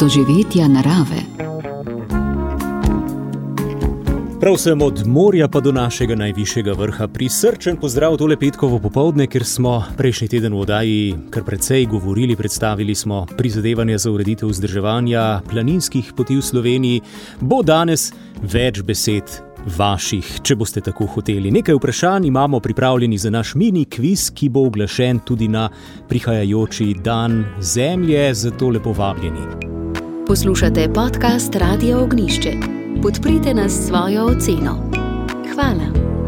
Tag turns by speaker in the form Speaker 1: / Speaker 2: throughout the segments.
Speaker 1: doživetja narave.
Speaker 2: Prav sem od morja pa do našega najvišjega vrha. Prisrčen pozdrav tole petkovo popoldne, ker smo prejšnji teden v oddaji kar precej govorili, predstavili smo prizadevanja za ureditev vzdrževanja planinskih poti v Sloveniji. Bo danes več besed vaših, če boste tako hoteli. Nekaj vprašanj imamo pripravljeni za naš mini kviz, ki bo uglašen tudi na prihajajoči dan Zemlje, zato lepo vabljeni.
Speaker 1: Poslušate podcast Radia Ognjišče. Podprite nas s svojo oceno. Hvala.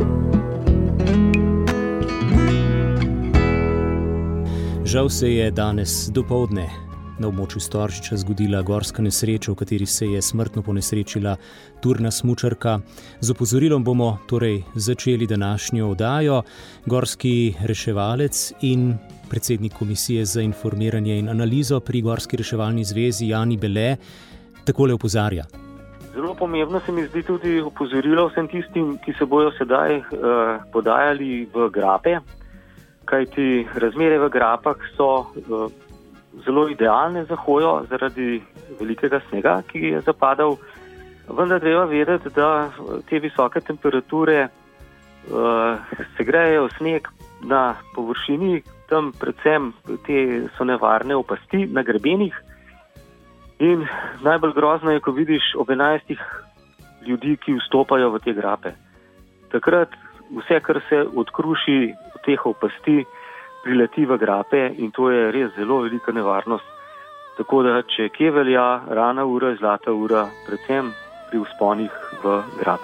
Speaker 2: Žal se je danes dopoldne na območju Storžiča zgodila gorska nesreča, v kateri se je smrtno ponesrečila turna smučarka. Z opozorilom bomo torej začeli današnjo oddajo. Gorski reševalec in predsednik Komisije za informiranje in analizo pri Gorski reševalni zvezi Jani Bele takole opozarja.
Speaker 3: Zelo pomembno se mi zdi tudi opozorilo vsem tistim, ki se bojo sedaj podajali v grape, kajti razmere v grapah so zelo idealne za hojo zaradi velikega snega, ki je zapadal. Vendar treba vedeti, da te visoke temperature segrejejo sneg na površini, tam predvsem te so nevarne opasti na grebenih. In najbolj grozno je, ko vidiš ob 11 ljudi, ki vstopajo v te grape. Takrat vse, kar se odkruši od teh opasti, prileti v grape in to je res zelo velika nevarnost. Tako da, če kje velja rana ura, zlata ura, predvsem pri vzponih v grape.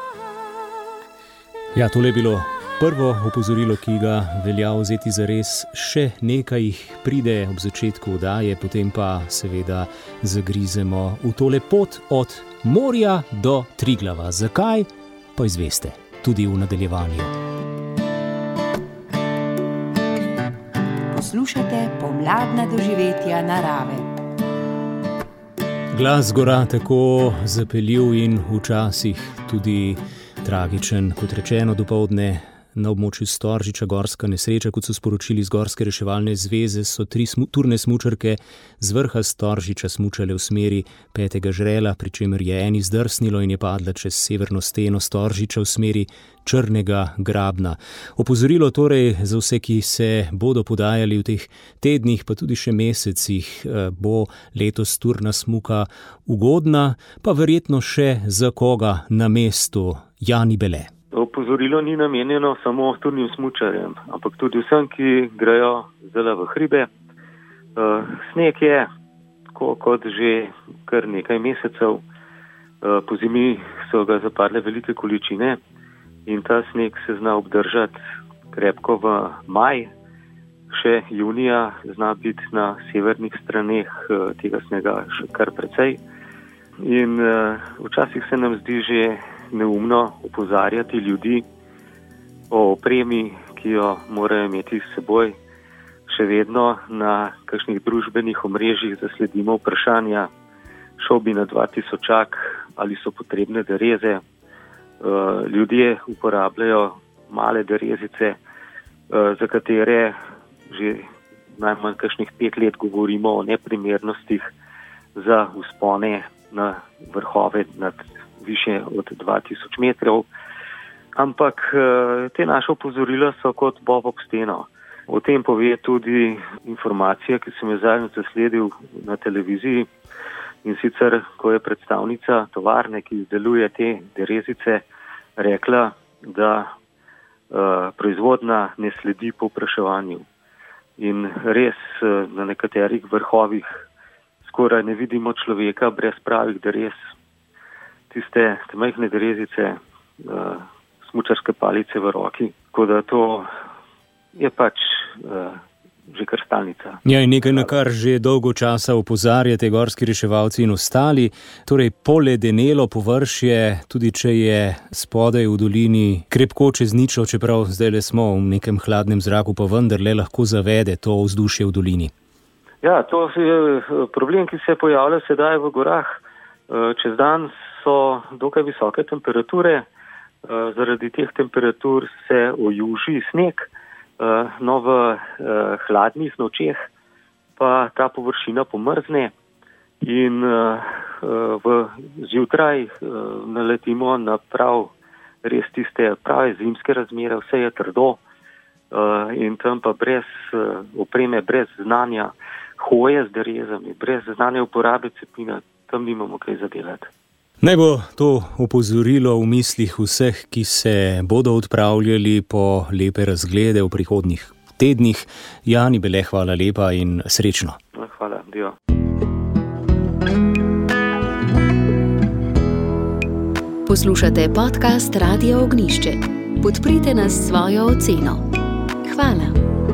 Speaker 2: Ja, tole je bilo prvo opozorilo, ki ga velja vzeti zares. Še nekaj jih pride ob začetku oddaje, potem pa seveda zagrizemo v tole pot od morja do Triglava. Zakaj? Pa izveste tudi v nadaljevanju.
Speaker 1: Poslušate pomladna doživetja narave.
Speaker 2: Glas gora tako zapeljiv in včasih tudi tragičen, kot rečeno dopoldne. Na območju Storžiča gorska nesreča, kot so sporočili z Gorske reševalne zveze, so 3 turne smučarke z vrha Storžiča smučale v smeri 5. žrela, pri čemer je eni zdrsnilo in je padla čez severno steno Storžiča v smeri Črnega grabna. Opozorilo torej za vse, ki se bodo podajali v teh tednih, pa tudi še mesecih, bo letos turna smuka ugodna, pa verjetno še za koga na mestu. Jani Bele.
Speaker 3: Opozorilo ni namenjeno samo turnim smučarjem, ampak tudi vsem, ki grejo zdaj v hribe. Sneg je, kot že kar nekaj mesecev, po zimi so ga zapadle velike količine in ta sneg se zna obdržati krepko v maj, še junija zna biti na severnih straneh tega snega še kar precej. In včasih se nam zdi že neumno opozarjati ljudi o opremi, ki jo morajo imeti s seboj. Še vedno na kakšnih družbenih omrežjih zasledimo vprašanja, šel bi na 2000, ali so potrebne dereze. Ljudje uporabljajo male derezice, za katere že najmanj kakšnih 5 let govorimo o neprimernostih za vzpone na vrhove nad više od 2000 metrov, ampak te naše opozorila so kot bob ob steno. O tem pove tudi informacija, ki sem jo zadnjič zasledil na televiziji, in sicer, ko je predstavnica tovarne, ki izdeluje te derezice, rekla, da proizvodnja ne sledi povpraševanju. In res na nekaterih vrhovih skoraj ne vidimo človeka brez pravih derez. Tiste majhne derezice, smučarske palice v roki, tako da to je pač že kar stalnica.
Speaker 2: Ja, in nekaj, na kar že dolgo časa opozarjate gorski reševalci in ostali, torej poledenelo površje, tudi če je spodaj v dolini krepko čez ničlo, čeprav zdajle smo v nekem hladnem zraku, pa vendarle lahko zavede to vzdušje v dolini.
Speaker 3: Ja, to je problem, ki se pojavlja sedaj v gorah. Čez dan so dokaj visoke temperature, zaradi teh temperatur se ojuži sneg, no v hladnih nočeh pa ta površina pomrzne in zjutraj naletimo na res tiste prave zimske razmere, vse je trdo in tam pa brez opreme, brez znanja hoje z derezami, brez znanja uporabe cepina, tam nimamo kaj zadelati.
Speaker 2: Naj bo to opozorilo v mislih vseh, ki se bodo odpravljali po lepe razglede v prihodnjih tednih. Jani Bele, hvala lepa in srečno.
Speaker 3: Hvala, dio.
Speaker 1: Poslušate podcast Radio Ognišče. Podprite nas s svojo oceno. Hvala.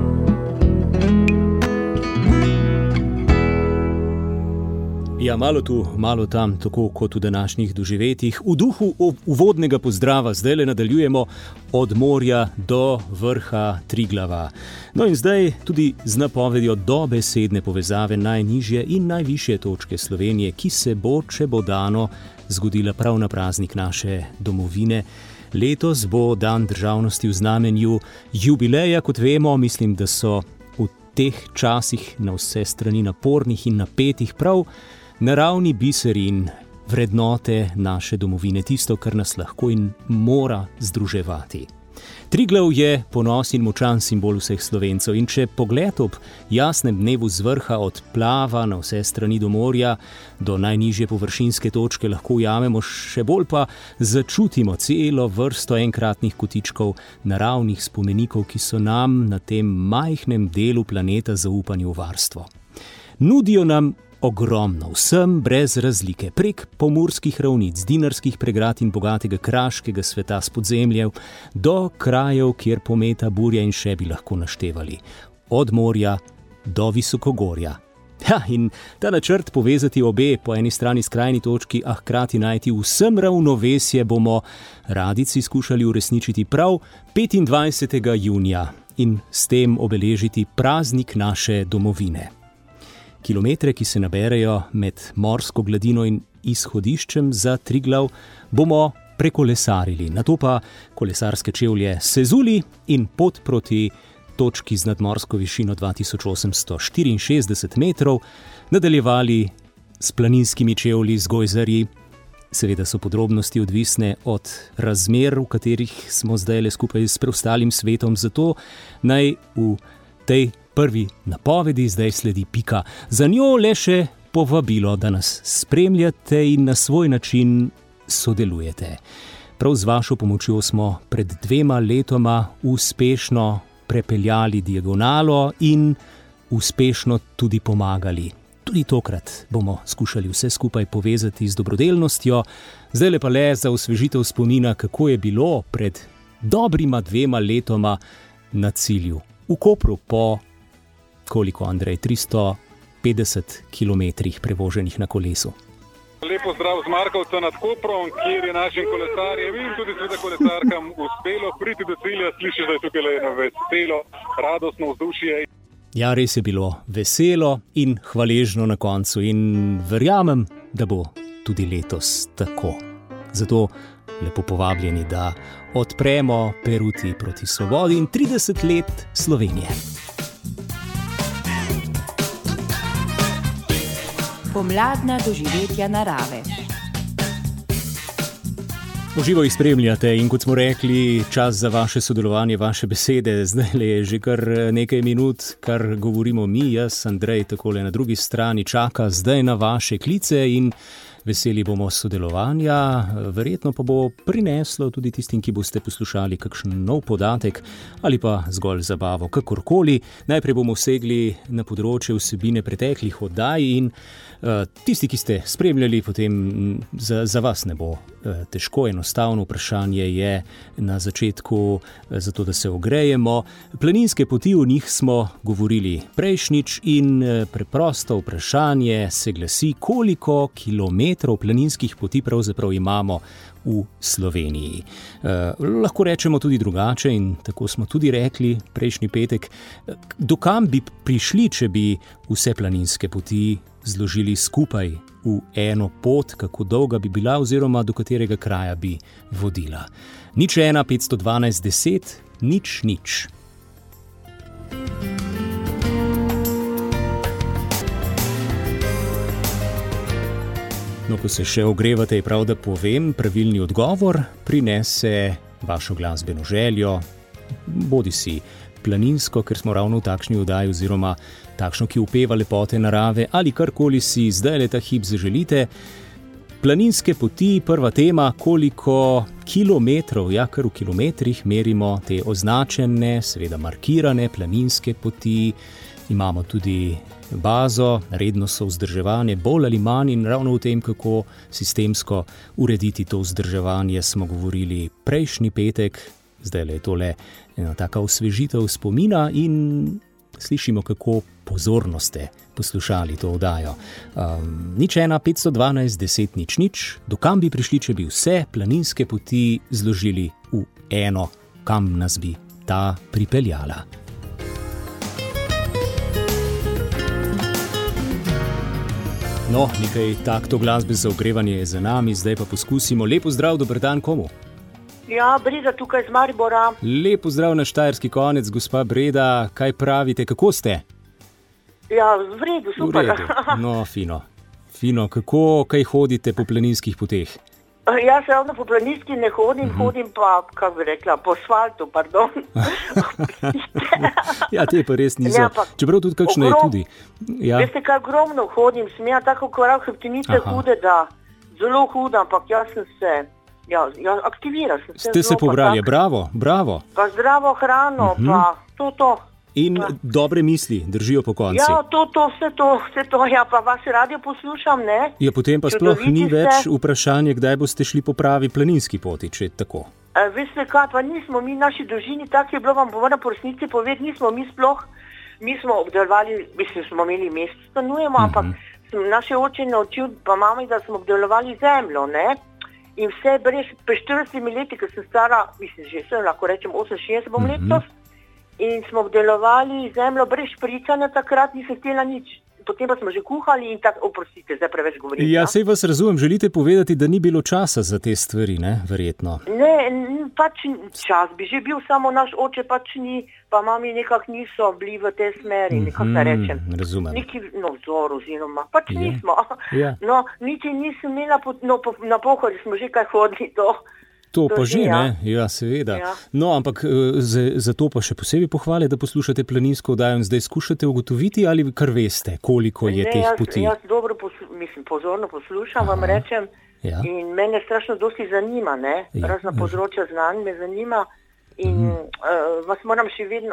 Speaker 2: Ja, malo tu, malo tam, tako kot v današnjih doživetjih. V duhu uvodnega pozdrava zdaj nadaljujemo od morja do vrha Triglava. No in zdaj tudi z napovedjo dobesedne povezave najnižje in najvišje točke Slovenije, ki se bo, če bo dano, zgodila prav na praznik naše domovine. Letos bo dan državnosti v znamenju jubileja, kot vemo, mislim, da so v teh časih na vse strani napornih in napetih prav naravni biseri in vrednote naše domovine, tisto, kar nas lahko in mora združevati. Triglav je ponos in močan simbol vseh Slovencev in če pogled ob jasnem dnevu z vrha odplava na vse strani do morja, do najnižje površinske točke lahko ujamemo, še bolj pa začutimo celo vrsto enkratnih kotičkov naravnih spomenikov, ki so nam na tem majhnem delu planeta zaupani v varstvo. Nudijo nam ogromno, vsem brez razlike, prek pomurskih ravnic, dinarskih pregrad in bogatega kraškega sveta s podzemljev, do krajev, kjer pometa burja in še bi lahko naštevali. Od morja do visokogorja. Ja, in ta načrt povezati obe po eni strani skrajni točki, a hkrati najti vsem ravnovesje bomo radijci skušali uresničiti prav 25. junija in s tem obeležiti praznik naše domovine. Kilometre, ki se naberejo med morsko gladino in izhodiščem za Triglav, bomo prekolesarili, nato pa kolesarske čevlje sezuli in pot proti točki z nadmorsko višino 2864 metrov nadaljevali s planinskimi čevlji, z gojzarji. Seveda so podrobnosti odvisne od razmer, v katerih smo zdaj le skupaj s preostalim svetom, zato naj v tej prvi napovedi zdaj sledi pika. Za njo le še povabilo, da nas spremljate in na svoj način sodelujete. Prav z vašo pomočjo smo pred 2 letoma uspešno prepeljali diagonalo in uspešno tudi pomagali. Tudi tokrat bomo skušali vse skupaj povezati z dobrodelnostjo. Zdaj pa le za osvežitev spomina, kako je bilo pred dobrima 2 letoma na cilju. V Kopru po koliko, Andrej, 350 kilometrih prevoženih na kolesu.
Speaker 4: Lepo zdrav z Markovca nad Koprom, kjer je našim kolesarjem in tudi seveda kolesarkam uspelo priti do cilja. Slišiš, da je tukaj eno veselo, radostno vzdušje.
Speaker 2: Ja, res je bilo veselo in hvaležno na koncu in verjamem, da bo tudi letos tako. Zato lepo povabljeni, da odpremo peruti proti svobodi in 30 let Slovenije.
Speaker 5: Pomladna doživetja narave.
Speaker 2: Uživo jih spremljate in kot smo rekli, čas za vaše sodelovanje, vaše besede. Zdaj je že kar nekaj minut, kar govorimo mi, jaz, Andrej, takole na drugi strani čaka zdaj na vaše klice in veseli bomo sodelovanja. Verjetno pa bo prineslo tudi tistim, ki boste poslušali kakšen nov podatek ali pa zgolj zabavo, kakorkoli. Najprej bomo segli na področje vsebine preteklih oddaj in tisti, ki ste spremljali, potem za vas ne bo težko. Enostavno vprašanje je na začetku, zato da se ogrejemo. Planinske poti, o njih smo govorili prejšnjič in preprosto vprašanje se glasi, koliko kilometrov planinskih poti pravzaprav imamo v Sloveniji. Lahko rečemo tudi drugače in tako smo tudi rekli prejšnji petek, dokam bi prišli, če bi vse planinske poti zložili skupaj v eno pot, kako dolga bi bila oziroma do katerega kraja bi vodila. 01 512 10 0. No, ko se še ogrevate, je prav, da povem, pravilni odgovor prinese vašo glasbeno željo, bodi si planinsko, ker smo ravno v takšni oddaji, oziroma takšno, ki upeva lepote narave, ali karkoli si zdaj ta hip zaželite. Planinske poti, prva tema, koliko kilometrov, kar v kilometrih merimo te označene, seveda markirane planinske poti. Imamo tudi bazo, redno so vzdrževanje, bolj ali manj, in ravno v tem, kako sistemsko urediti to vzdrževanje, smo govorili prejšnji petek. Zdaj je tole ena taka osvežitev spomina in slišimo, kako pozorno ste poslušali to oddajo. 01 512 10 00, do kam bi prišli, če bi vse planinske poti zložili v eno, kam nas bi ta pripeljala. No, nekaj takto glasbe za ogrevanje je za nami, zdaj pa poskusimo. Lepo zdrav, dober dan komu?
Speaker 6: Ja, Breda tukaj z Maribora.
Speaker 2: Lepo zdrav na štajerski konec, gospa Breda. Kaj pravite, kako ste?
Speaker 6: Ja, v redu, super.
Speaker 2: V redu. No, fino. Fino, kako kaj hodite po planinskih poteh?
Speaker 6: Jaz ravno po planinski ne hodim, hodim pa, kako bi rekla, po asfaltu, pardon.
Speaker 2: Ja, te pa res niso. Čeprav tudi kakšno je tudi. Ja.
Speaker 6: Veste, kaj ogromno hodim, sem ja tako korak hrbtenice hude, da zelo huda, ampak jaz sem se, aktivira sem se.
Speaker 2: Ste se pobrali, bravo, bravo.
Speaker 6: Pa zdravo hrano, pa to.
Speaker 2: In dobre misli držijo po konci.
Speaker 6: Ja, vse to, ja, pa vas radio poslušam, ne?
Speaker 2: Ja, potem pa sploh ni več vprašanje, kdaj boste šli po pravi planinski poti, če je tako.
Speaker 6: Veste kaj, pa nismo mi, naši družini, tako je bilo, vam moram po resnici povedati, nismo mi sploh, mi smo obdelovali, smo imeli mesto, stanujemo, ampak naše oče naučil, pa mami, da smo obdelovali zemljo, ne? In vse brez, pri 40 leti, ko sem stara, že sem lahko rečem 68 bom letos, in smo obdelovali zemljo brez špricanja, takrat nisem htela nič. Potem pa smo že kuhali in tako, oprostite, zdaj preveč govorim.
Speaker 2: Ja, sej vas razumem, želite povedati, da ni bilo časa za te stvari, ne, verjetno?
Speaker 6: Ne, pač čas bi že bil, samo naš oče pač ni, pa mami nekako niso bili v tej smeri, nekako da rečem.
Speaker 2: Razumem.
Speaker 6: Neki vzor oziroma, pač nismo.
Speaker 2: Ja.
Speaker 6: No, niti nisem imela, na pohodi smo že kaj hodili to.
Speaker 2: To pa že, ne? Ja, seveda. Ja. No, ampak za to pa še posebej pohvale, da poslušate planinsko oddajo in zdaj skušate ugotoviti, ali kar veste, koliko je teh poti?
Speaker 6: Jaz dobro pozorno poslušam, vam rečem, in mene strašno dosti zanima, ne? Razna področja znanj me zanima in vas moram še vedno,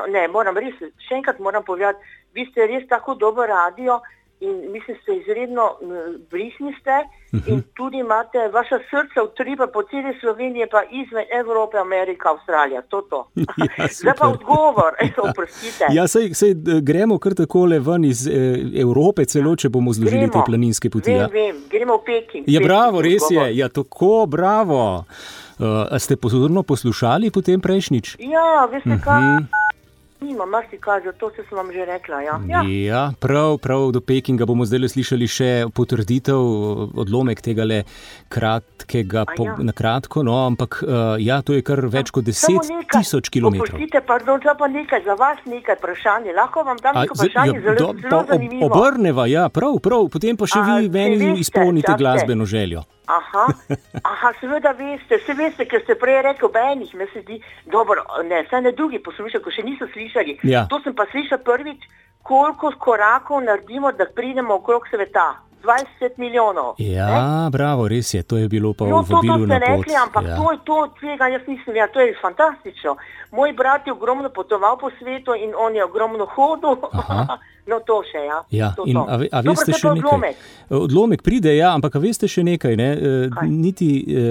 Speaker 6: še enkrat moram povedati, vi ste res tako dober radio in mislim, ste izredno brisni ste in tudi imate vaša srca utripa po celi Sloveniji, pa izven Evrope, Amerika, Avstralija, to.
Speaker 2: Ja,
Speaker 6: zdaj pa odgovor, oprostite.
Speaker 2: Ja, sej gremo kar takole ven iz Evrope, celo če bomo zložili te planinske poti.
Speaker 6: Vem, gremo v Peking.
Speaker 2: Ja, bravo, res je, ja, tako, bravo. A ste pozorno poslušali potem prejšnjič?
Speaker 6: Ja, veste kaj? Nima, marsikaj, zato se sem vam že rekla,
Speaker 2: Ja, prav do Pekinga bomo zdaj slišali še potrditev, odlomek tegale kratkega, na kratko, no, ampak to je kar več kot 10,000 kilometrov.
Speaker 6: Oprostite, pardon, to pa nekaj, za vas nekaj vprašanje, lahko vam dam nekaj vprašanje, zelo zanimivo.
Speaker 2: Obrneva, ja, prav, potem pa še vi meni izpolnite glasbeno željo.
Speaker 6: Aha, seveda veste, ker ste prej rekel ob enih, me se zdi, dobro, saj ne drugi poslušajo, ko še niso slišali.
Speaker 2: Ja.
Speaker 6: To sem pa slišal prvič, koliko korakov naredimo, da pridemo okrog sveta. 20 milijonov.
Speaker 2: Ja, bravo, res je, to je bilo pa v vabilu na pot.
Speaker 6: To ste rekli, ampak tega jaz nisem, to je fantastično. Moj brat je ogromno potoval po svetu in on je ogromno hodil. No, to še,
Speaker 2: Ja, in a veste še nekaj? Odlomek pride, ampak a veste še nekaj, ne? Niti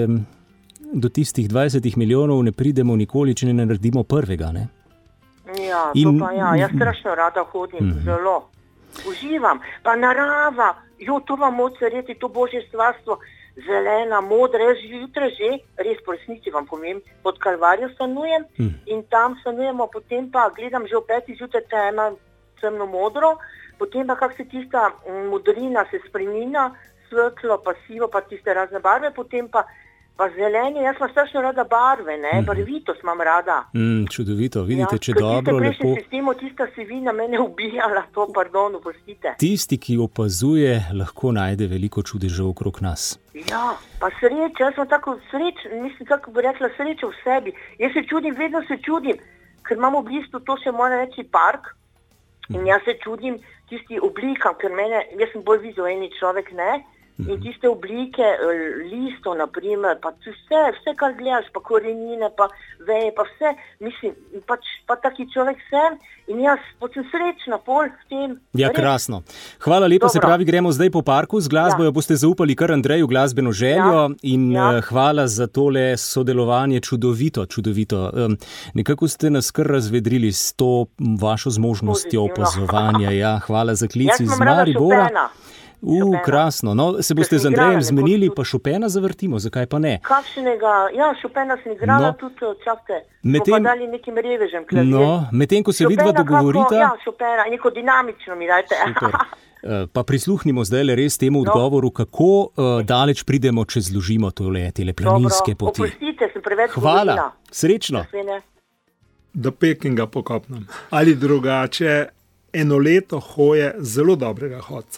Speaker 2: do tistih 20 milijonov ne pridemo nikoli, če ne naredimo prvega, ne?
Speaker 6: Ja, to pa jaz strašno rada hodim, zelo. Uživam, pa narava, to vam moče reči, to božje stvarstvo, zelena, modra, jaz jutra že, res po resnici vam povem, pod Kalvarijo stanujem in tam stanujemo, potem pa gledam že v 5 zjutraj tema temno modro, potem pa kak se tista modrina se spreminja, svetlo, pa sivo, pa tiste razne barve, potem pa pa zeleni, jaz imam strašno rada barve, ne, barvitost imam rada.
Speaker 2: Čudovito, vidite, če
Speaker 6: ker
Speaker 2: dobro, lepo.
Speaker 6: tiste prejšnji sistemo, tista sivina mene ubijala, to, pardon, opustite.
Speaker 2: Tisti, ki opazuje, lahko najde veliko čudežev okrog nas.
Speaker 6: Ja, pa sreča, jaz sem tako mislim, kako bi rekla, sreča v sebi. Jaz se čudim, vedno se čudim, ker imamo v bistvu, to se mora reči park, in jaz se čudim tisti oblikam, ker jaz sem bolj vizualni človek, ne, in tiste oblike listov, naprimer, pa vse, kar gledaš, pa korenine, pa veje, pa vse, mislim, pa taki človek sem in jaz sem srečna pol v tem.
Speaker 2: Ja, krasno. Hvala lepa, se pravi, gremo zdaj po parku, z glasbo jo boste zaupali kar Andreju, glasbeno željo in hvala za tole sodelovanje, čudovito. Nekako ste nas kar razvedrili s to vašo zmožnostjo opazovanja. Ja, hvala za klic iz Maribora. Krasno. No, se boste z Andrejem zmenili, pa Chopina zavrtimo, zakaj pa ne?
Speaker 6: Kakšnega, Chopina sem igrala tudi, čakajte, smo pa dali nekim revežem klavir.
Speaker 2: No, medtem, ko se vidva dogovorita...
Speaker 6: Ja, Chopina, neko dinamično mi dajte.
Speaker 2: Pa prisluhnimo zdaj res temu odgovoru, kako daleč pridemo, če zložimo tele planinske poti.
Speaker 6: Dobro, opustite, sem preveč govorila.
Speaker 2: Hvala, srečno.
Speaker 7: Do Pekinga pokopnem. Ali drugače, eno leto hoje zelo dobrega hodca.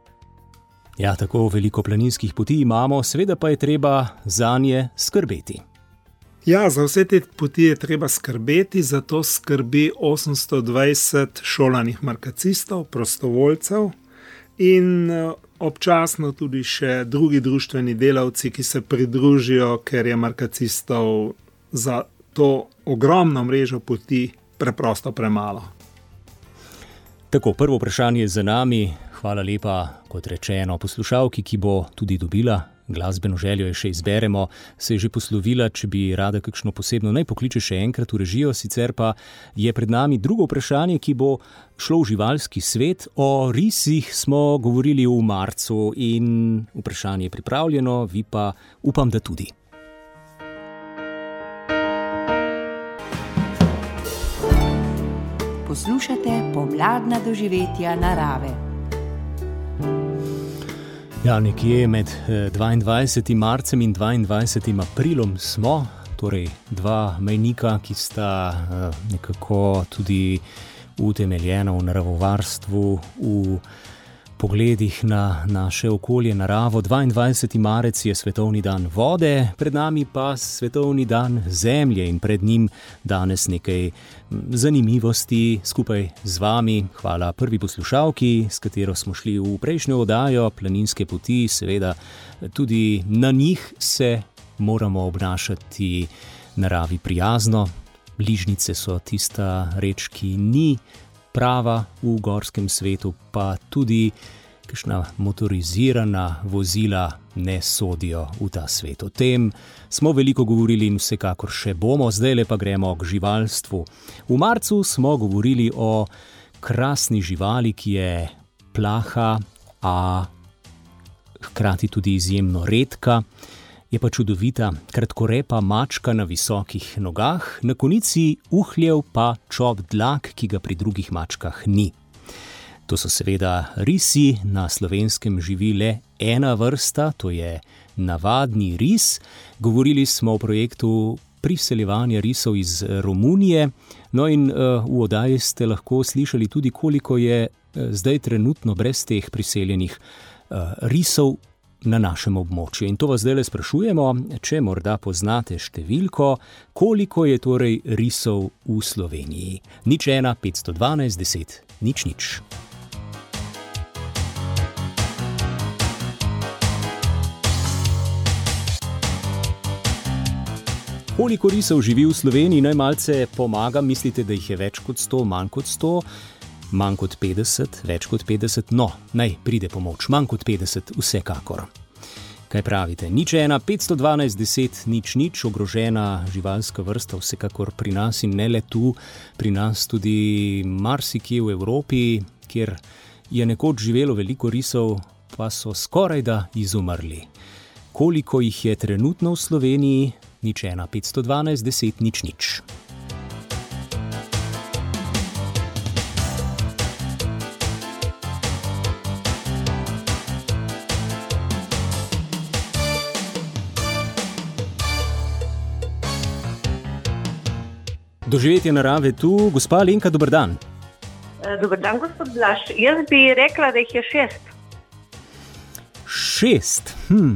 Speaker 2: Ja, tako veliko planinskih poti imamo, seveda pa je treba zanje skrbeti.
Speaker 7: Ja, za vse te poti je treba skrbeti, zato skrbi 820 šolanih markacistov, prostovoljcev in občasno tudi še drugi društveni delavci, ki se pridružijo, ker je markacistov za to ogromno mrežo poti preprosto premalo.
Speaker 2: Tako, prvo vprašanje za nami. Hvala lepa, kot rečeno, poslušalki, ki bo tudi dobila glasbeno željo, je še izberemo, se je že poslovila, če bi rada kakšno posebno, naj pokliče še enkrat v režijo, sicer pa je pred nami drugo vprašanje, ki bo šlo v živalski svet. O risih smo govorili v marcu in vprašanje je pripravljeno, vi pa upam, da tudi.
Speaker 5: Poslušate pomladna doživetja narave.
Speaker 2: Ja, nekje med 22. marcem in 22. aprilom smo, torej dva mejnika, ki sta nekako tudi utemeljena v naravovarstvu, v pogledih na naše okolje, naravo. 22. marec je Svetovni dan vode, pred nami pa Svetovni dan zemlje in pred njim danes nekaj zanimivosti skupaj z vami. Hvala prvi poslušalki, s katero smo šli v prejšnjo oddajo, planinske poti, seveda tudi na njih se moramo obnašati naravi prijazno. Bližnjice so tista reč, ki ni prava v gorskem svetu, pa tudi kakšna motorizirana vozila ne sodijo v ta svet. O tem smo veliko govorili in vsekakor še bomo, zdaj pa gremo k živalstvu. V marcu smo govorili o krasni živali, ki je plaha, a hkrati tudi izjemno redka. Je pa čudovita, kratkorepa mačka na visokih nogah, na konici uhljev pa čop dlak, ki ga pri drugih mačkah ni. To so seveda risi, na Slovenskem živi le ena vrsta, to je navadni ris. Govorili smo o projektu priseljevanja risov iz Romunije, no in v oddaji ste lahko slišali tudi, koliko je zdaj trenutno brez teh priseljenih risov na našem območju. In to vas zdaj le sprašujemo, če morda poznate številko, koliko je torej risov v Sloveniji. 01 512 10 00. Koliko risov živi v Sloveniji? Naj malce pomagam, mislite, da jih je več kot 100, manj kot 100? Manj kot 50, več kot 50, no, naj pride pomoč, manj kot 50, vsekakor. Kaj pravite? 01 512 10 00, ogrožena živalska vrsta, vsekakor pri nas in ne le tu, pri nas tudi marsikje v Evropi, kjer je nekoč živelo veliko risov, pa so skorajda izumrli. Koliko jih je trenutno v Sloveniji? 01 512 10 00. Doživetje narave tu. Gospa Alenka, dober dan.
Speaker 8: Dober dan, gospod Blaž. Jaz bi rekla, da jih je 6.
Speaker 2: 6?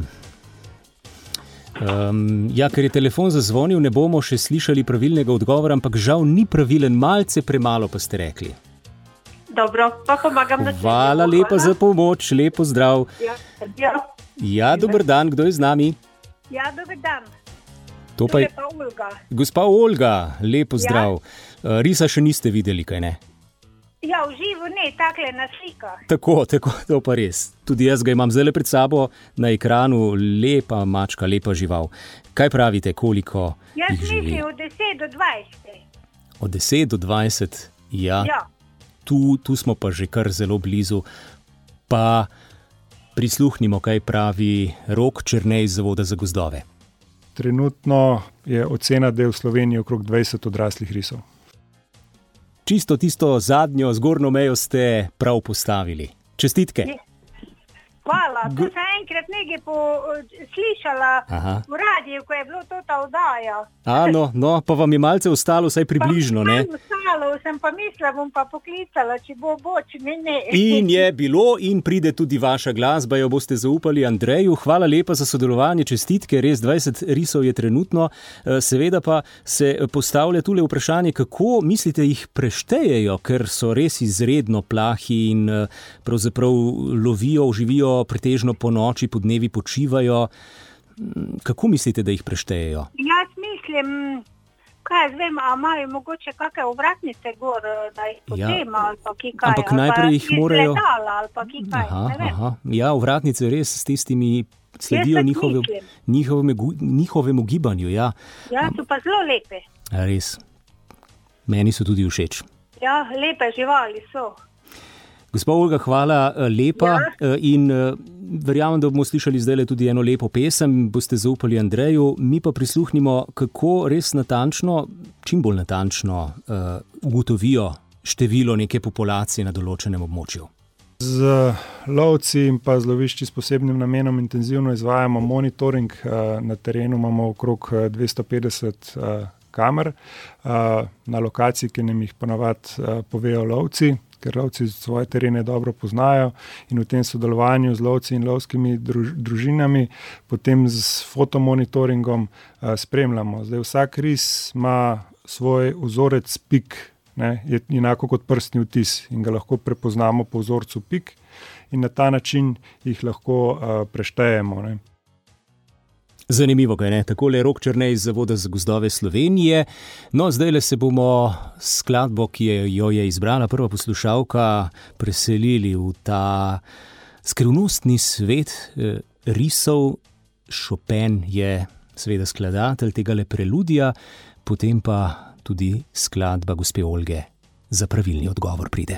Speaker 2: Ja, ker je telefon zazvonil, ne bomo še slišali pravilnega odgovora, ampak žal ni pravilen, malce premalo pa ste rekli.
Speaker 8: Dobro, pa pomagam na čemu.
Speaker 2: Hvala lepa za pomoč, lepo zdrav. Ja, dober dan, kdo je z nami?
Speaker 8: Ja, dober dan.
Speaker 2: To pa je
Speaker 8: pa Olga.
Speaker 2: Gospa Olga, lepo zdrav. Risa še niste videli, kaj ne?
Speaker 8: Ja, v živo ne, takle na slikah.
Speaker 2: Tako, to pa res. Tudi jaz ga imam zdaj pred sabo na ekranu, lepa mačka, lepa žival. Kaj pravite, koliko jih živi?
Speaker 8: Jaz mislim od 10 do 20.
Speaker 2: Od 10 do 20, ja. Tu smo pa že kar zelo blizu. Pa prisluhnimo, kaj pravi Rok Černe iz Zavoda za gozdove.
Speaker 9: Trenutno je ocena, da je v Sloveniji okrog 20 odraslih risov.
Speaker 2: Čisto tisto zadnjo zgornjo mejo ste prav postavili. Čestitke.
Speaker 8: Hvala, to sem enkrat nekaj slišala v radiju, ko je bilo to ta oddaja.
Speaker 2: No, pa vam je malce ostalo, vsaj približno, ne?
Speaker 8: Ostalo, sem pa mislila, bom pa poklicala, če bo, če ne.
Speaker 2: In je bilo in pride tudi vaša glasba, jo boste zaupali Andreju. Hvala lepa za sodelovanje, čestitke, res 20 risov je trenutno. Seveda pa se postavlja tule vprašanje, kako mislite jih preštejejo, ker so res izredno plahi in pravzaprav lovijo, živijo pretežno po noči, po dnevi počivajo. Kako mislite, da jih preštejejo?
Speaker 8: Jaz mislim, kaj jaz vem, a imajo mogoče kakve ovratnice gor, da jih potema ali pa kaj.
Speaker 2: Ampak najprej jih morajo...
Speaker 8: ali pa kaj, ne vem.
Speaker 2: Ja, ovratnice res s tistimi sledijo njihovemu gibanju, ja.
Speaker 8: Ja, so pa zelo lepe.
Speaker 2: Res. Meni so tudi všeč.
Speaker 8: Ja, lepe živali so.
Speaker 2: Gospa Olga, hvala lepa in verjamem, da bomo slišali zdaj tudi eno lepo pesem, boste zaupali Andreju, mi pa prisluhnimo, kako res natančno, čim bolj natančno ugotovijo število neke populacije na določenem območju.
Speaker 9: Z lovci in pa z lovišči s posebnim namenom intenzivno izvajamo monitoring, na terenu imamo okrog 250 kamer na lokaciji, ki nam jih ponavadi povejo lovci, ker lovci svoje terene dobro poznajo in v tem sodelovanju z lovci in lovskimi družinami potem s fotomonitoringom spremljamo. Zdaj vsak ris ima svoj vzorec pik, ne, je enako kot prstni vtis in ga lahko prepoznamo po vzorcu pik in na ta način jih lahko preštejemo, ne.
Speaker 2: Zanimivo, kaj ne? Takole Rok Černe iz Zavoda za gozdove Slovenije. No, zdajle se bomo skladbo, ki jo je izbrala prva poslušalka, preselili v ta skrivnostni svet risov. Chopin je seveda skladatelj tegale preludija, potem pa tudi skladba gospe Olge za pravilni odgovor pride.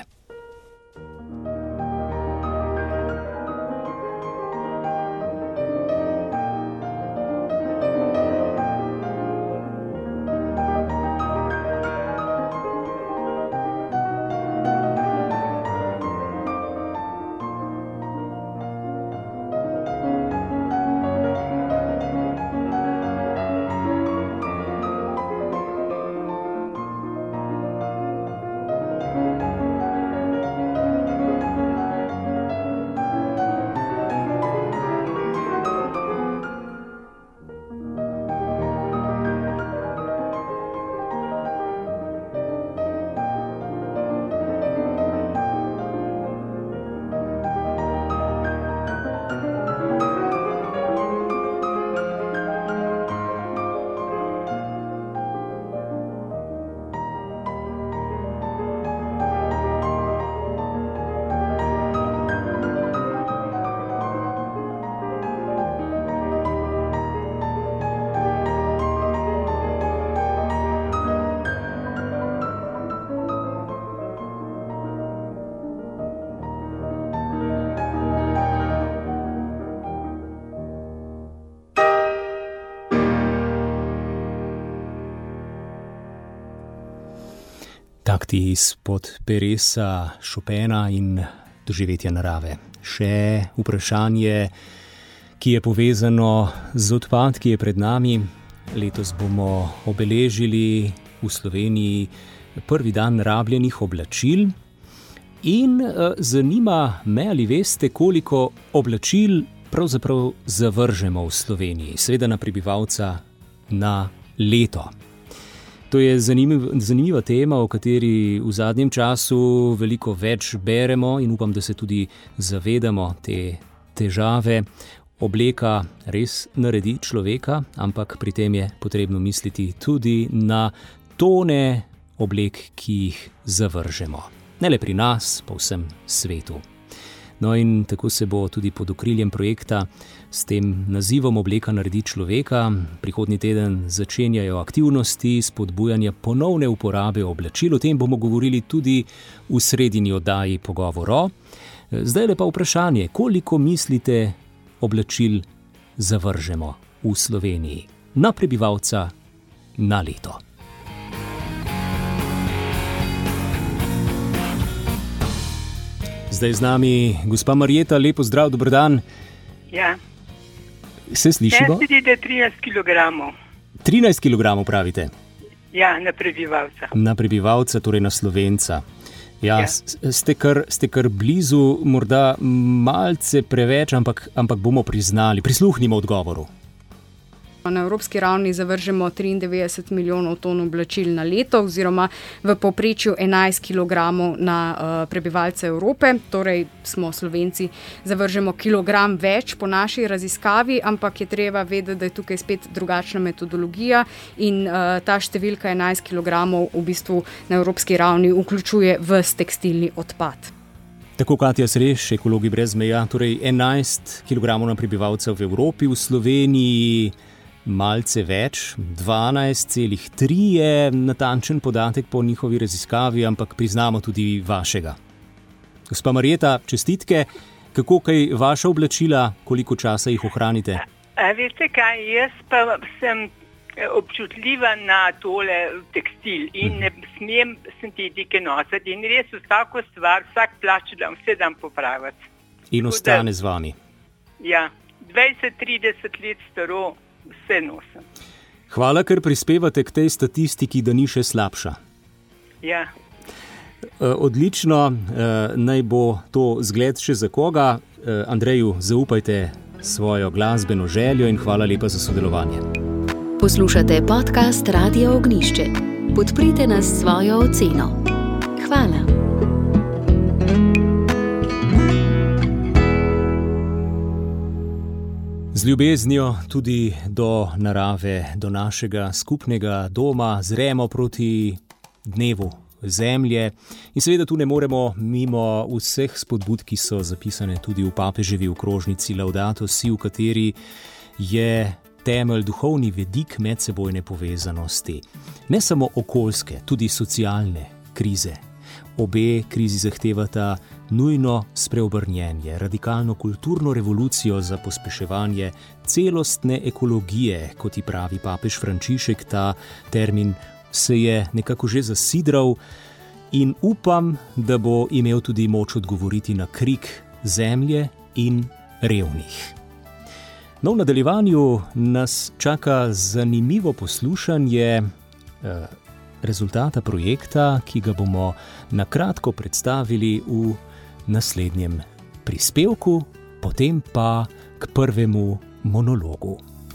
Speaker 2: Takti izpod peresa Chopina in doživetja narave. Še vprašanje, ki je povezano z odpadki, je pred nami. Letos bomo obeležili v Sloveniji prvi dan rabljenih oblačil in zanima me, ali veste, koliko oblačil pravzaprav zavržemo v Sloveniji, seveda na prebivalca na leto. To je zanimiva tema, o kateri v zadnjem času veliko več beremo in upam, da se tudi zavedamo te težave. Obleka res naredi človeka, ampak pri tem je potrebno misliti tudi na tone oblek, ki jih zavržemo. Ne le pri nas, po vsem svetu. No in tako se bo tudi pod okriljem projekta s tem nazivom Obleka naredi človeka prihodnji teden začenjajo aktivnosti spodbujanja ponovne uporabe oblačil. O tem bomo govorili tudi v sredini oddaji Pogovor. Zdaj le pa vprašanje, koliko mislite oblačil zavržemo v Sloveniji na prebivalca na leto? Zdaj z nami gospa Marjeta, lepo zdrav, dober dan.
Speaker 10: Ja.
Speaker 2: Se slišimo?
Speaker 10: 13 kg.
Speaker 2: 13 kg pravite?
Speaker 10: Ja, na prebivalca.
Speaker 2: Na prebivalca, torej na Slovenca. Ja. Ste kar blizu, morda malce preveč, ampak bomo priznali. Prisluhnimo odgovoru.
Speaker 11: Na evropski ravni zavržemo 93 milijonov ton oblačil na leto oziroma v povprečju 11 kg na prebivalce Evrope. Torej smo Slovenci zavržemo kilogram več po naši raziskavi, ampak je treba vedeti, da je tukaj spet drugačna metodologija in ta številka 11 kg v bistvu na evropski ravni vključuje ves tekstilni odpad.
Speaker 2: Tako Katja Sreš, Ekologi brez meja, torej 11 kg na prebivalca v Evropi, v Sloveniji malce več, 12,3 je natančen podatek po njihovi raziskavi, ampak priznamo tudi vašega. Gospa Marjeta, čestitke, kako kaj vaša oblačila, koliko časa jih ohranite?
Speaker 10: Veste kaj, jaz pa sem občutljiva na tole tekstil in ne smem sintetike nositi in res vsako stvar, vsak plač dam, vse dam popraviti.
Speaker 2: In ostane z vami?
Speaker 10: Ja, 20-30 let staro, vse nosim.
Speaker 2: Hvala, ker prispevate k tej statistiki, da ni še slabša.
Speaker 10: Ja.
Speaker 2: Odlično, naj bo to zgled še za koga. Andreju, zaupajte svojo glasbeno željo in hvala lepa za sodelovanje.
Speaker 1: Poslušate podcast Radia Ognišče. Podprite nas s svojo oceno. Hvala.
Speaker 2: Z ljubeznijo tudi do narave, do našega skupnega doma zremo proti dnevu zemlje in seveda tu ne moremo mimo vseh spodbud, ki so zapisane tudi v papeževi okrožnici Laudato Si, v kateri je temelj duhovni vedik medsebojne povezanosti. Ne samo okoljske, tudi socialne krize. Obe krizi zahtevata nujno spreobrnjenje, radikalno kulturno revolucijo za pospeševanje celostne ekologije, kot ji pravi papež Frančišek. Ta termin se je nekako že zasidral in upam, da bo imel tudi moč odgovoriti na krik zemlje in revnih. No, v nadaljevanju nas čaka zanimivo poslušanje rezultata projekta, ki ga bomo na kratko predstavili v naslednjem prispevku, potem pa k prvemu monologu.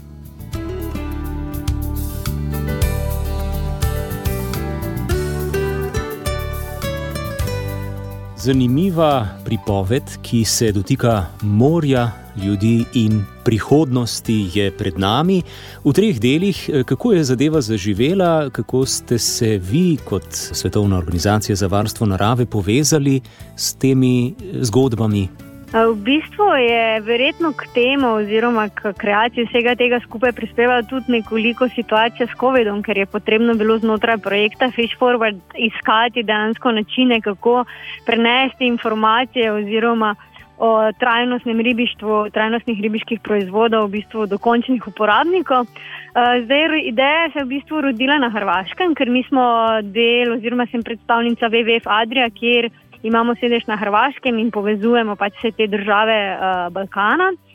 Speaker 2: Zanimiva pripoved, ki se dotika morja, ljudi in prihodnosti, je pred nami. V 3 delih, kako je zadeva zaživela, kako ste se vi kot Svetovna organizacija za varstvo narave povezali s temi zgodbami?
Speaker 8: V bistvu je verjetno k temu oziroma k kreaciji vsega tega skupaj prispevala tudi nekoliko situacija s COVID-om, ker je potrebno bilo znotraj projekta Fish Forward iskati dejansko načine, kako prenesti informacije oziroma o trajnostnem ribištvu, trajnostnih ribiških proizvodov v bistvu do končnih uporabnikov. Zdaj, ideja se je v bistvu rodila na Hrvaškem, ker mi smo del oziroma sem predstavnica WWF Adria, kjer imamo sedež na Hrvaškem in povezujemo pač vse te države Balkana.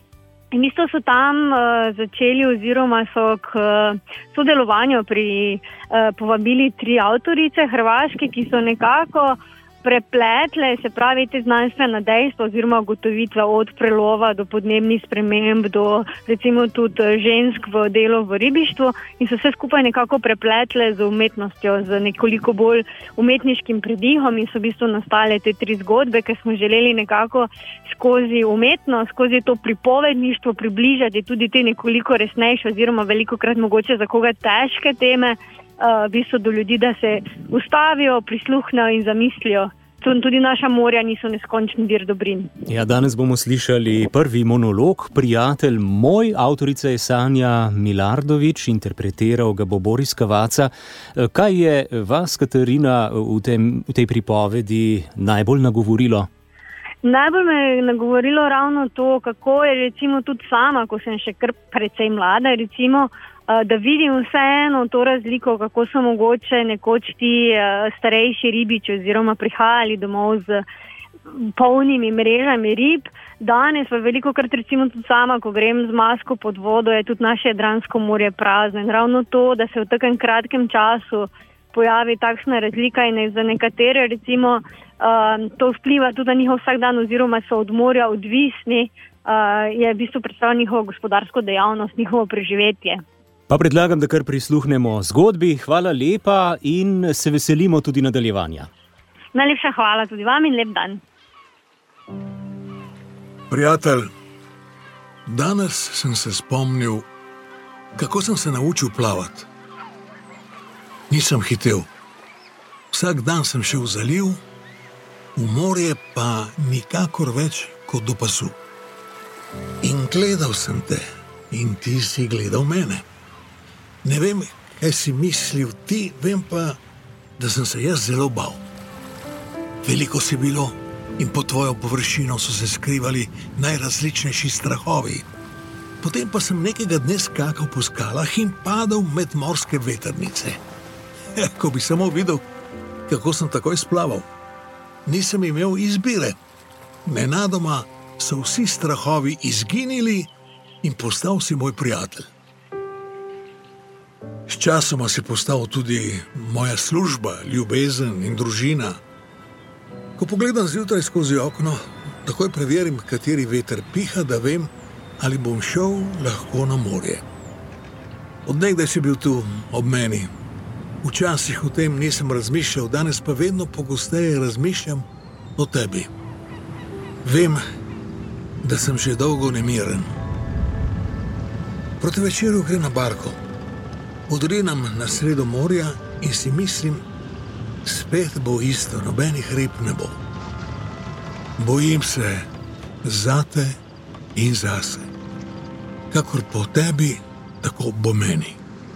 Speaker 8: In v bistvu so tam začeli oziroma so k sodelovanju povabili 3 avtorice hrvaške, ki so nekako prepletle, se pravi, te znanstvena dejstva oziroma ugotovitve od prelova do podnebnih sprememb, do recimo tudi žensk v delu v ribištvu in so vse skupaj nekako prepletle z umetnostjo, z nekoliko bolj umetniškim pridihom in so v bistvu nastale te 3 zgodbe, ker smo želeli nekako skozi umetnost, skozi to pripovedništvo približati tudi te nekoliko resnejše oziroma velikokrat mogoče za koga težke teme, v bistvu do ljudi, da se ustavijo, prisluhnejo in zamislijo. Tudi naša morja niso neskončni vir dobrin.
Speaker 2: Ja, danes bomo slišali prvi monolog, Prijatelj moj, avtorica je Sanja Milardović, interpretiral ga bo Boris Cavazza. Kaj je vas, Katarina, v tej pripovedi najbolj nagovorilo?
Speaker 8: Najbolj me je nagovorilo ravno to, kako je recimo tudi sama, ko sem še kar precej mlada, recimo, da vidim vseeno to razliko, kako so mogoče nekoč ti starejši ribiči oziroma prihajali domov z polnimi mrežami rib. Danes pa velikokrat recimo tudi sama, ko grem z masko pod vodo, je tudi naše Jadransko morje prazno. In ravno to, da se v takem kratkem času pojavi takšna razlika in za nekatere recimo to vpliva tudi na njihov vsakdan oziroma so od morja odvisni, je v bistvu predstavlja njihovo gospodarsko dejavnost, njihovo preživetje.
Speaker 2: Pa predlagam, da kar prisluhnemo zgodbi. Hvala lepa in se veselimo tudi nadaljevanja.
Speaker 8: Najlepša hvala tudi vam in lep dan.
Speaker 12: Prijatelj, danes sem se spomnil, kako sem se naučil plavati. Nisem hitel. Vsak dan sem šel v zaliv, v morje pa nikakor več kot do pasu. In gledal sem te in ti si gledal mene. Ne vem, kaj si mislil ti, vem pa, da sem se jaz zelo bal. Veliko si bilo in pod tvojo površino so se skrivali najrazličnejši strahovi. Potem pa sem nekega dne skakal po skalah in padal med morske vetrnice. Ko bi samo videl, kako sem takoj splaval. Nisem imel izbire. Nenadoma so vsi strahovi izginili in postal si moj prijatelj. Sčasoma si postal tudi moja služba, ljubezen in družina. Ko pogledam zjutraj skozi okno, takoj preverim, kateri veter piha, da vem, ali bom šel lahko na morje. Od nekdaj si bil tu ob meni. Včasih o tem nisem razmišljal, danes pa vedno pogosteje razmišljam o tebi. Vem, da sem že dolgo nemiren. Proti večeru gre na barko. Odrinam na sredo morja in si mislim, spet bo isto, nobenih rib ne bo. Bojim se zate in zase. Kakor po tebi, tako bo meni.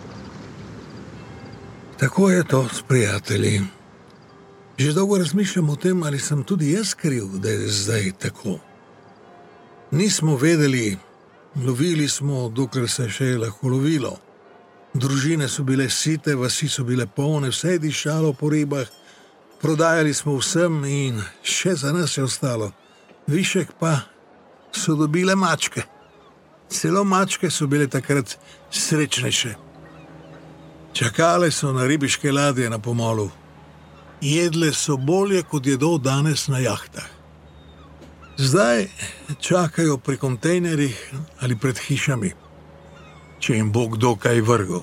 Speaker 12: Tako je to s prijatelji. Že dolgo razmišljam o tem, ali sem tudi jaz kriv, da je zdaj tako. Nismo vedeli, lovili smo, dokler se še je lahko lovilo. Družine so bile site, vasi so bile polne, vse je dišalo po ribah, prodajali smo vsem in še za nas je ostalo. Višek pa so dobile mačke. Celo mačke so bile takrat srečnejše. Čakale so na ribiške ladje na pomolu. Jedle so bolje, kot jedo danes na jahtah. Zdaj čakajo pri kontejnerjih ali pred hišami, če jim bo kdo kaj vrgel.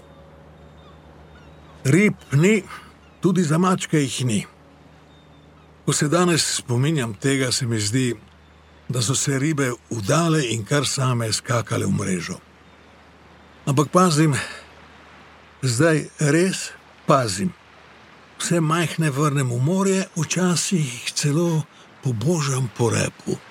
Speaker 12: Rib ni, tudi za mačke jih ni. Ko se danes spominjam tega, se mi zdi, da so se ribe udale in kar same skakale v mrežo. Ampak pazim, zdaj res pazim. Vse majhne vrnem v morje, včasih jih celo pobožam po repu.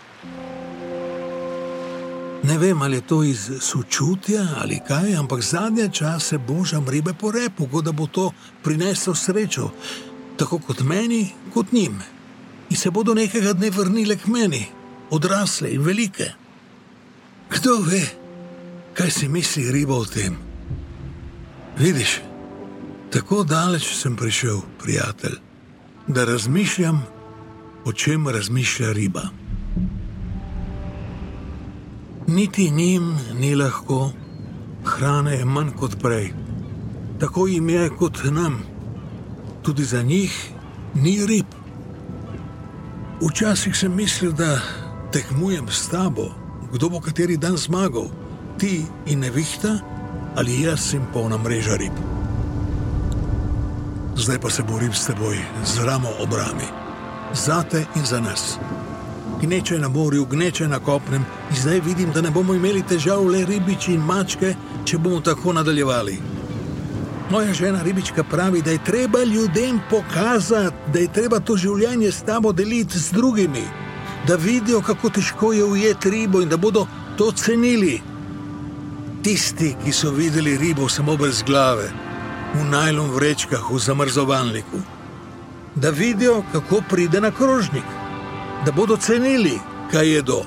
Speaker 12: Ne vem, ali je to iz sočutja ali kaj, ampak zadnje čase božam ribe po repu, kot da bo to prineslo srečo, tako kot meni, kot njim. In se bodo nekega dne vrnile k meni, odrasle in velike. Kdo ve, kaj si misli riba o tem? Vidiš, tako daleč sem prišel, prijatelj, da razmišljam, o čem razmišlja riba. Niti njim ni lahko, hrane je manj kot prej. Tako jim je kot nam. Tudi za njih ni rib. Včasih sem mislil, da tekmujem s tabo, kdo bo kateri dan zmagal, ti in nevihta ali jaz in polna mreža rib. Zdaj pa se borim s teboj, z ramo ob rami, zate in za nas. Gneče na morju, gneče na kopnem in zdaj vidim, da ne bomo imeli težav le ribiči in mačke, če bomo tako nadaljevali. Moja žena ribička pravi, da je treba ljudem pokazati, da je treba to življenje s tabo deliti z drugimi, da vidijo, kako težko je ujeti ribo in da bodo to cenili. Tisti, ki so videli ribo samo brez glave, v najlon vrečkah, v zamrzovalniku, da vidijo, kako pride na krožnik, da bodo cenili, kaj jedo.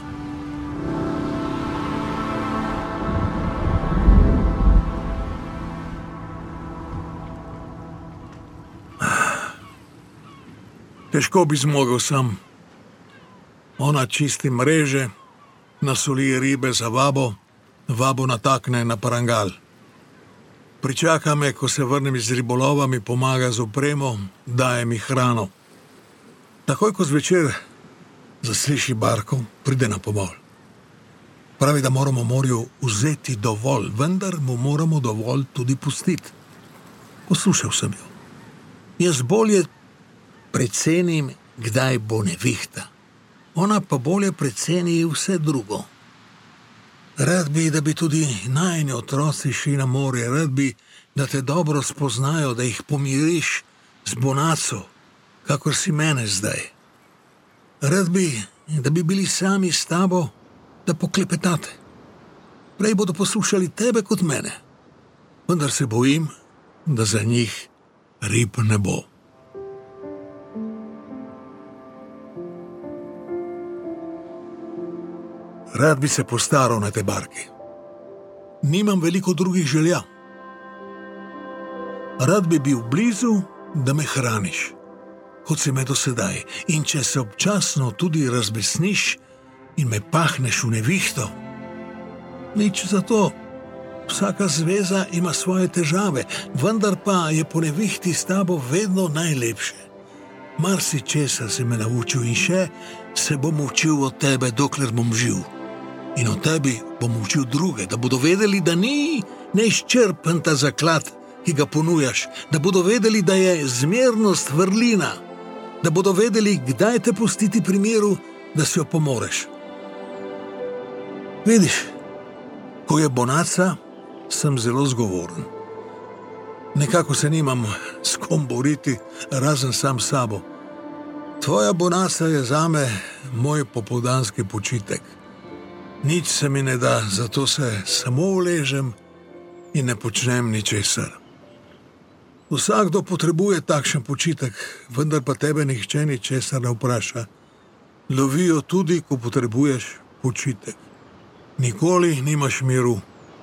Speaker 12: Težko bi zmogel sam. Ona čisti mreže, nasoli ribe za vabo, vabo natakne na parangal. Pričaka me, ko se vrnem iz ribolova, mi pomaga z opremo, daje mi hrano. Takoj, ko zvečer zasliši barko, pride na pomol. Pravi, da moramo morju vzeti dovolj, vendar mu moramo dovolj tudi pustiti. Poslušal sem jo. Jaz bolje precenim, kdaj bo nevihta. Ona pa bolje preceni vse drugo. Rad bi, da bi tudi najini otroci šli na morje, rad bi, da te dobro spoznajo, da jih pomiriš z bonaco, kakor si mene zdaj. Rad bi, da bi bili sami s tabo, da poklepetate. Prej bodo poslušali tebe kot mene, vendar se bojim, da za njih rib ne bo. Rad bi se postaral na te barki. Nimam veliko drugih želja. Rad bi bil blizu, da me hraniš, kot si me do sedaj. In če se občasno tudi razbesniš in me pahneš v nevihto, nič za to. Vsaka zveza ima svoje težave, vendar pa je po nevihti s tabo vedno najlepše. Marsičesa si me naučil in še se bom učil od tebe, dokler bom živ. In o tebi bom učil druge, da bodo vedeli, da ni neizčrpen ta zaklad, ki ga ponujaš, da bodo vedeli, da je zmernost vrlina, da bodo vedeli, kdaj te pustiti pri miru, da si jo pomoreš. Vidiš, ko je bonaca, sem zelo zgovoren. Nekako se nimam s kom boriti, razen sam sabo. Tvoja bonaca je zame moj popoldanski počitek. Nič se mi ne da, zato se samo uležem in ne počnem ničesar. Vsakdo potrebuje takšen počitek, vendar pa tebe nihče ničesar ne vpraša. Lovijo tudi, ko potrebuješ počitek. Nikoli nimaš miru.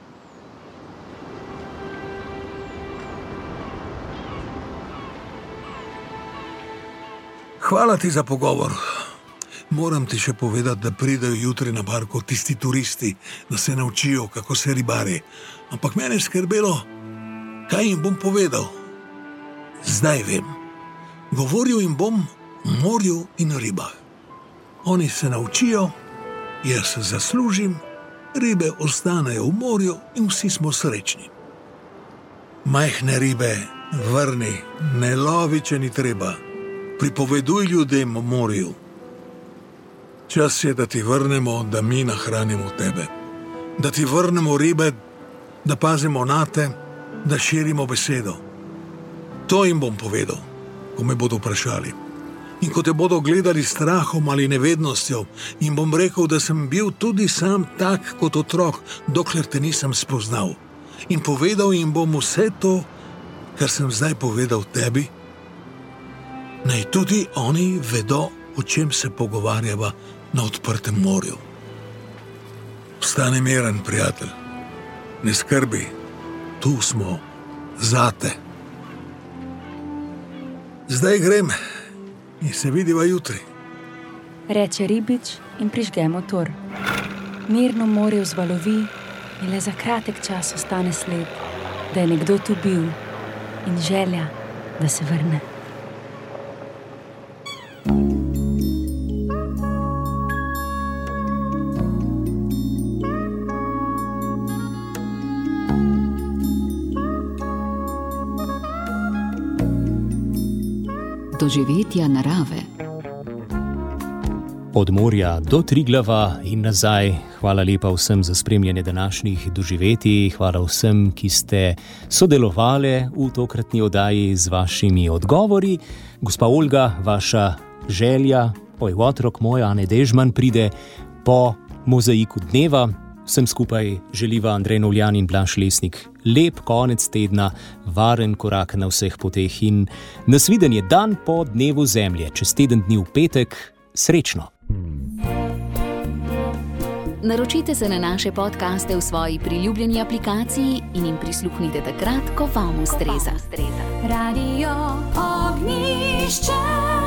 Speaker 12: Hvala ti za pogovor. Moram ti še povedati, da pridejo jutri na barko tisti turisti, da se naučijo, kako se ribari. Ampak mene je skrbelo, kaj jim bom povedal. Zdaj vem. Govoril jim bom o morju in ribah. Oni se naučijo, jaz se zaslužim, ribe ostanejo v morju in vsi smo srečni. Majhne ribe vrni, ne lovi, če ni treba. Pripoveduj ljudem o morju. Čas je, da ti vrnemo, da mi nahranimo tebe. Da ti vrnemo ribe, da pazimo nate, da širimo besedo. To jim bom povedal, ko me bodo vprašali. In ko te bodo gledali s strahom ali nevednostjo, jim bom rekel, da sem bil tudi sam tak kot otrok, dokler te nisem spoznal. In povedal jim bom vse to, kar sem zdaj povedal tebi. Naj tudi oni vedo, o čem se pogovarjava na odprtem morju. Ostani miren, prijatelj. Ne skrbi, tu smo zate. Zdaj grem in se vidiva jutri.
Speaker 13: Reče ribič in prižge motor. Mirno morje vzvalovi in le za kratek čas ostane sled, da je nekdo tu bil in želja, da se vrne.
Speaker 1: Doživetja narave.
Speaker 2: Od morja do Triglava in nazaj. Hvala lepa vsem za spremljanje današnjih doživetij. Hvala vsem, ki ste sodelovali v tokratni oddaji z vašimi odgovori. Gospa Olga, vaša želja, otrok moj, Ane Dežman, pride po mozaiku dneva. Vsem skupaj želiva Andrej Novljan in Blaž Lesnik lep konec tedna, varen korak na vseh poteh in nasvidenje dan po dnevu Zemlje, čez teden dni v petek. Srečno!
Speaker 1: Naročite se na naše podcaste v svoji priljubljeni aplikaciji in jim prisluhnite takrat, ko vam ustreza.
Speaker 14: Radio Ognjišče.